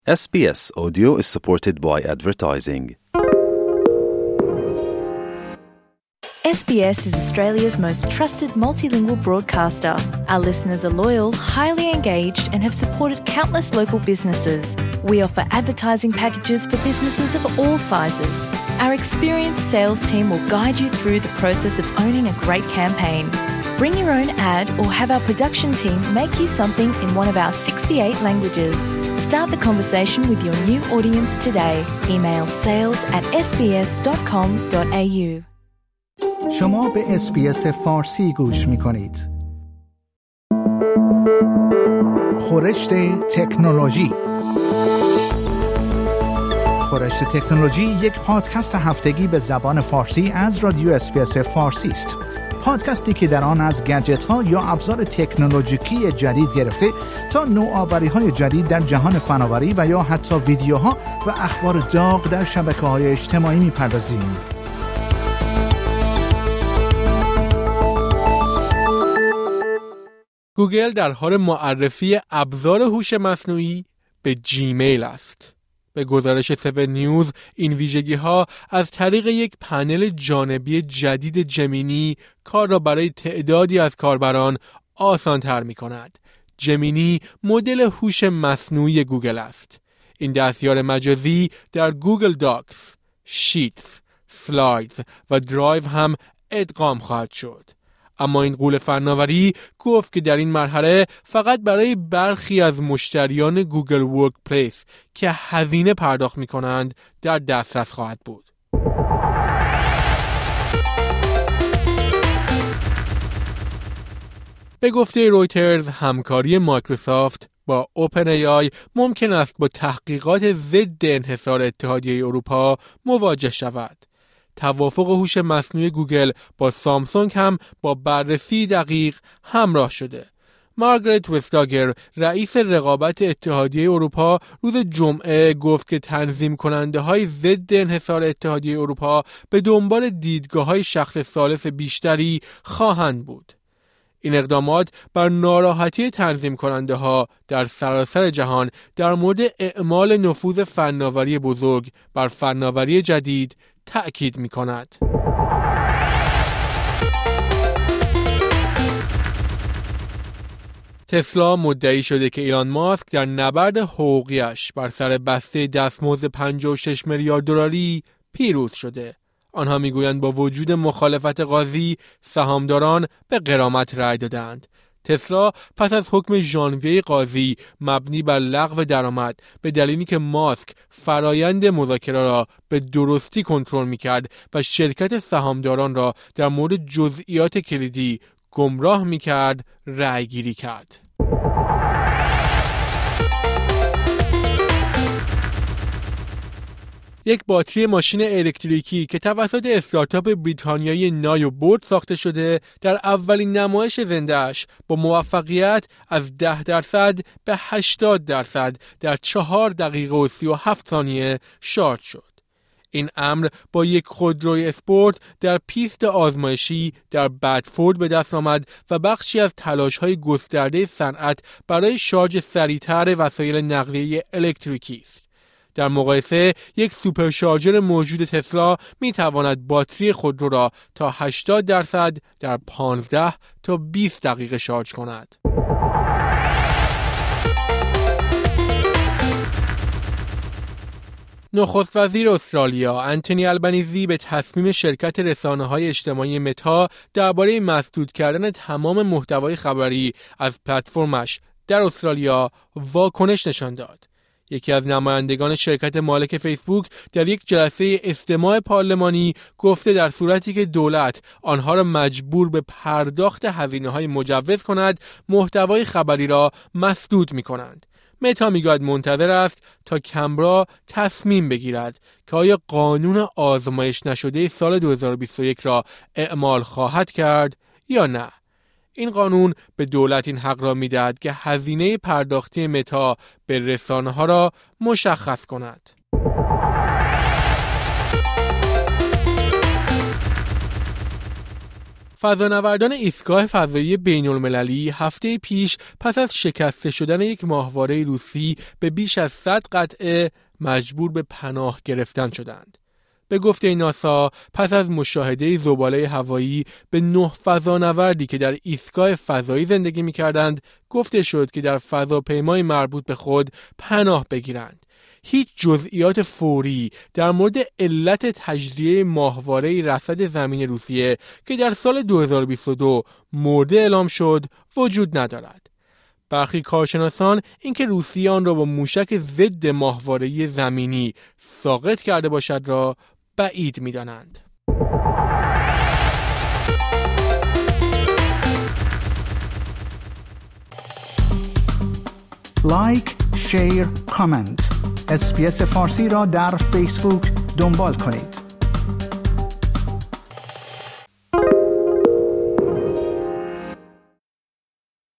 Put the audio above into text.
SBS Audio is supported by advertising. SBS is Australia's most trusted multilingual broadcaster. Our listeners are loyal, highly engaged, and have supported countless local businesses. We offer advertising packages for businesses of all sizes. Our experienced sales team will guide you through the process of owning a great campaign. Bring your own ad or have our production team make you something in one of our 68 languages. Start the conversation with your new audience today. Email sales@sbs.com.au. شما به SBS فارسی گوش می‌کنید. خورشت تکنولوژی. خورشت تکنولوژی یک پادکست هفتگی به زبان فارسی از رادیو SBS فارسی است. پادکستی که در آن از گجت‌ها یا ابزار تکنولوژیکی جدید گرفته تا نوآوری‌های جدید در جهان فناوری و یا حتی ویدیوها و اخبار داغ در شبکه‌های اجتماعی می‌پردازیم. گوگل در حال معرفی ابزار هوش مصنوعی به جیمیل است. به گزارش 7 نیوز این ویژگی‌ها از طریق یک پنل جانبی جدید جمینی کار را برای تعدادی از کاربران آسان‌تر می‌کند. جمینی مدل هوش مصنوعی گوگل است. این دستیار مجازی در گوگل داکس، شیتس، سلایدز و درایو هم ادغام خواهد شد. اما این غول فناوری گفت که در این مرحله فقط برای برخی از مشتریان گوگل ورک پلیس که هزینه پرداخت می کنند در دسترس خواهد بود. به گفته رویترز همکاری مایکروسافت با اوپن ای آی ممکن است با تحقیقات ضد انحصار اتحادیه اروپا مواجه شود. توافق هوش مصنوعی گوگل با سامسونگ هم با بررسی دقیق همراه شده. مارگرت وستاگر رئیس رقابت اتحادیه اروپا روز جمعه گفت که تنظیم کننده های ضد انحصار اتحادیه اروپا به دنبال دیدگاه های شخص ثالث بیشتری خواهند بود. این اقدامات بر ناراحتی تنظیم کننده ها در سراسر جهان در مورد اعمال نفوذ فناوری بزرگ بر فناوری جدید تأکید می کند. تسلا مدعی شده که ایلان ماسک در نبرد حقوقیش بر سر بسته دستمزد 56 میلیارد دلاری پیروز شده. آنها میگویند با وجود مخالفت قاضی سهامداران به غرامت رأی دادند. تسلا پس از حکم ژانویه قاضی مبنی بر لغو درآمد به دلیلی که ماسک فرایند مذاکره را به درستی کنترل می‌کرد و شرکت سهامداران را در مورد جزئیات کلیدی گمراه می‌کرد، رأی‌گیری کرد. یک باتری ماشین الکتریکی که توسط استارتاپ بریتانیایی نایوبورد ساخته شده در اولین نمایش زنده‌اش با موفقیت از 10% به 80% در 4 دقیقه و 37 ثانیه شارژ شد. این امر با یک خودروی اسپورت در پیست آزمایشی در بدفورد به دست آمد و بخشی از تلاش‌های گسترده صنعت برای شارژ سریعتر وسایل نقلیه الکتریکی است. در مقایسه یک سوپرشارژر موجود تسلا می تواند باتری خودرو را تا 80% در 15 تا 20 دقیقه شارژ کند. نخست وزیر استرالیا انتونی البنیزی به تصمیم شرکت رسانه‌های اجتماعی متا درباره مسدود کردن تمام محتوای خبری از پلتفرمش در استرالیا واکنش نشان داد. یکی از نمایندگان شرکت مالک فیسبوک در یک جلسه استماع پارلمانی گفته در صورتی که دولت آنها را مجبور به پرداخت هزینه‌های مجوز کند، محتوای خبری را مسدود می‌کنند. متا میگوید منتظر است تا کمبرا تصمیم بگیرد که آیا قانون آزمایش نشده سال 2021 را اعمال خواهد کرد یا نه. این قانون به دولت این حق را می‌دهد که هزینه پرداختی متا به رسانه‌ها را مشخص کند. فضانوردان ایستگاه فضایی بین‌المللی هفته پیش پس از شکسته شدن یک ماهواره روسی به بیش از 100 قطعه مجبور به پناه گرفتن شدند. به گفته ناسا پس از مشاهده زباله هوایی به 9 فضانوردی که در ایستگاه فضایی زندگی می‌کردند گفته شد که در فضاپیمای مربوط به خود پناه بگیرند. هیچ جزئیات فوری در مورد علت تجزیه ماهواره رصد زمین روسیه که در سال 2022 مرده اعلام شد وجود ندارد. برخی کارشناسان اینکه روسیه آن را با موشک ضد ماهواره زمینی ساقط کرده باشد را بعید می‌دانند. لایک، شیر، کامنت. اس‌بی‌اس فارسی را در فیسبوک دنبال کنید.